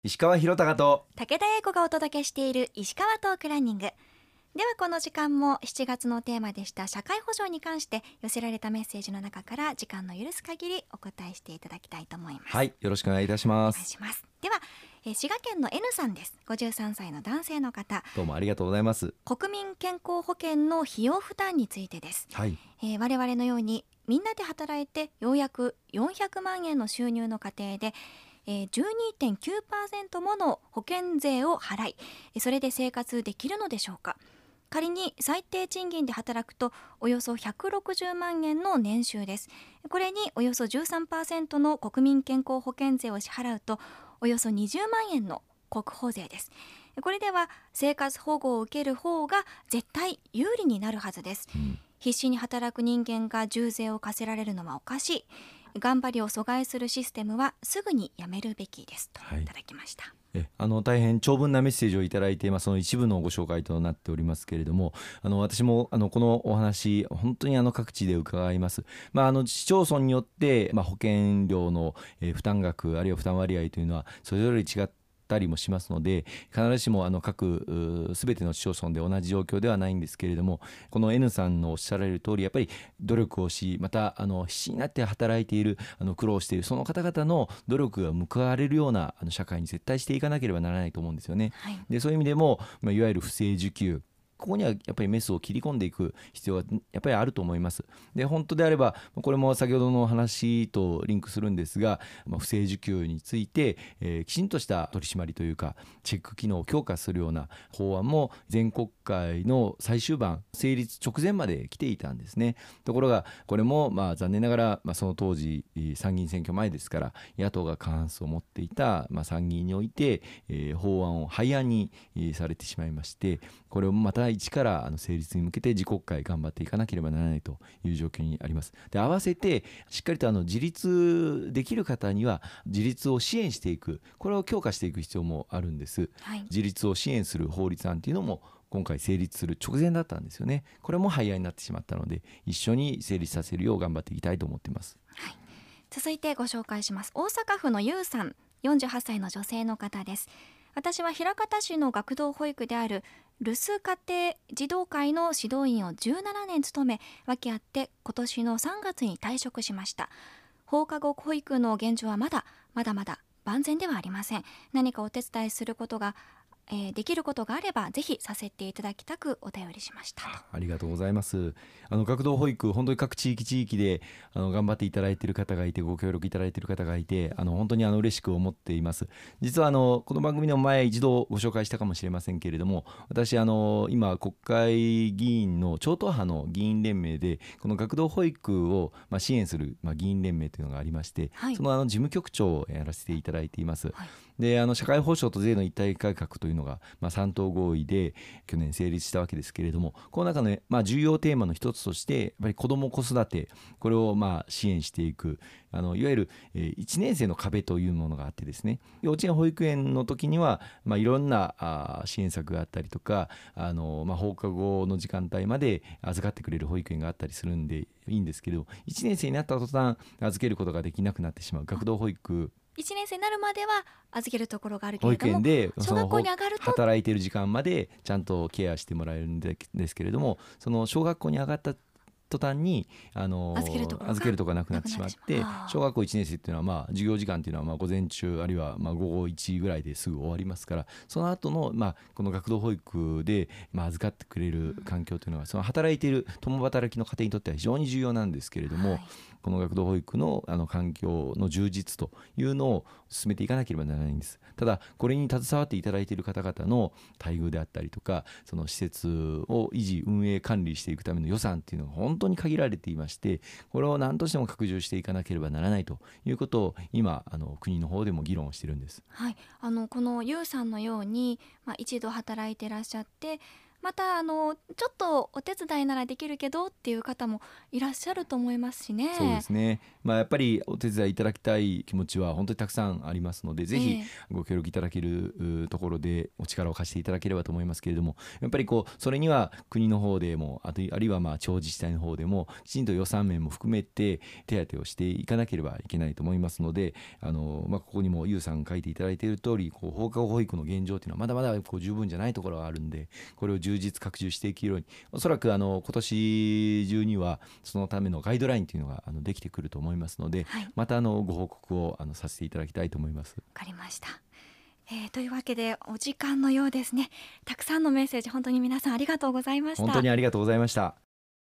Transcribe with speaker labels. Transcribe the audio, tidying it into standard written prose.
Speaker 1: 石川博隆と
Speaker 2: 武田英子がお届けしている石川トークランニングでは、この時間も7月のテーマでした社会保障に関して寄せられたメッセージの中から時間の許す限りお答えしていただきたいと思います。
Speaker 1: はい、よろしくお願いいたしま
Speaker 2: お願い
Speaker 1: す。
Speaker 2: します。では、滋賀県の N さんです。53歳の男性の方。
Speaker 1: どうもありがとうございます。
Speaker 2: 国民健康保険の費用負担についてです。
Speaker 1: はい、
Speaker 2: 我々のようにみんなで働いてようやく400万円の収入の家庭で12.9% もの保険税を払い、それで生活できるのでしょうか。仮に最低賃金で働くとおよそ160万円の年収です。これにおよそ 13% の国民健康保険税を支払うとおよそ20万円の国保税です。これでは生活保護を受ける方が絶対有利になるはずです。必死に働く人間が重税を課せられるのはおかしい。頑張りを阻害するシステムはすぐにやめるべきですといただきました。
Speaker 1: 大変長文なメッセージをいただいて、その一部のご紹介となっておりますけれども、私もこのお話本当に各地で伺います。市町村によって、保険料の負担額あるいは負担割合というのはそれぞれ違ったりもしますので、必ずしも各すべての市町村で同じ状況ではないんですけれども、この N さんのおっしゃられる通り、やっぱり努力をし、また必死になって働いている苦労しているその方々の努力が報われるような社会に絶対していかなければならないと思うんですよね。でそういう意味でも、いわゆる不正受給、ここにはやっぱりメスを切り込んでいく必要がやっぱりあると思います。で本当であればこれも先ほどの話とリンクするんですが、不正受給について、きちんとした取り締まりというかチェック機能を強化するような法案も全国会の最終盤成立直前まで来ていたんですね。ところがこれも残念ながら、その当時参議院選挙前ですから野党が過半数を持っていた、参議院において、法案を廃案にされてしまいまして、これをまた一から成立に向けて自国会頑張っていかなければならないという状況にあります。で合わせてしっかりと自立できる方には自立を支援していく、これを強化していく必要もあるんです。自立を支援する法律案というのも今回成立する直前だったんですよね。これも廃案になってしまったので一緒に成立させるよう頑張っていきたいと思っています。
Speaker 2: 続いてご紹介します。大阪府のゆうさん、48歳の女性の方です。私は枚方市の学童保育である留守家庭児童会の指導員を17年務め、訳あって今年の3月に退職しました。放課後保育の現状はまだ万全ではありません。何かお手伝いすることができることがあればぜひさせていただきたくお便りしました。
Speaker 1: ありがとうございます。学童保育、本当に各地域で頑張っていただいている方がいて、ご協力いただいている方がいて、本当に嬉しく思っています。実はこの番組の前一度ご紹介したかもしれませんけれども、私今国会議員の超党派の議員連盟でこの学童保育を支援する議員連盟というのがありまして、その事務局長をやらせていただいています。で社会保障と税の一体改革というのが、3党合意で去年成立したわけですけれども、この中の、重要テーマの一つとしてやっぱり子ども子育て、これを支援していく、いわゆる1年生の壁というものがあってですね、幼稚園保育園の時にはいろんな支援策があったりとか、放課後の時間帯まで預かってくれる保育園があったりするんでいいんですけど、1年生になった途端預けることができなくなってしまう学童保育、
Speaker 2: 1年生になるまでは預けるところがあるけれども、
Speaker 1: 保育園で
Speaker 2: 小学校に上がると
Speaker 1: 働いている時間までちゃんとケアしてもらえるんですけれども、その小学校に上がった途端に預けるところがなくなってしまって、小学校1年生っていうのは授業時間っていうのは午前中あるいは午後1ぐらいですぐ終わりますから、その後のこの学童保育で預かってくれる環境というのはその働いている共働きの家庭にとっては非常に重要なんですけれども、この学童保育の環境の充実というのを進めていかなければならないんです。ただこれに携わっていただいている方々の待遇であったりとか、その施設を維持運営管理していくための予算っていうのが本当に限られていまして、これを何としても拡充していかなければならないということを今国の方でも議論をしているんです。
Speaker 2: このユウさんのように、一度働いていらっしゃってまたちょっとお手伝いならできるけどっていう方もいらっしゃると思いますしね。
Speaker 1: そうですね、やっぱりお手伝いいただきたい気持ちは本当にたくさんありますので、ぜひご協力いただけるところでお力を貸していただければと思いますけれども、やっぱりそれには国の方でもあるいは地方自治体の方でもきちんと予算面も含めて手当をしていかなければいけないと思いますので、ここにもゆうさん書いていただいている通り、放課後保育の現状というのはまだまだ十分じゃないところがあるんで、これを充実拡充していけるように、おそらく今年中にはそのためのガイドラインというのができてくると思いますので、またご報告をさせていただきたいと思います。
Speaker 2: わかりました。というわけでお時間のようですね。たくさんのメッセージ本当に皆さんありがとうございました。
Speaker 1: 本当にありがとうございました。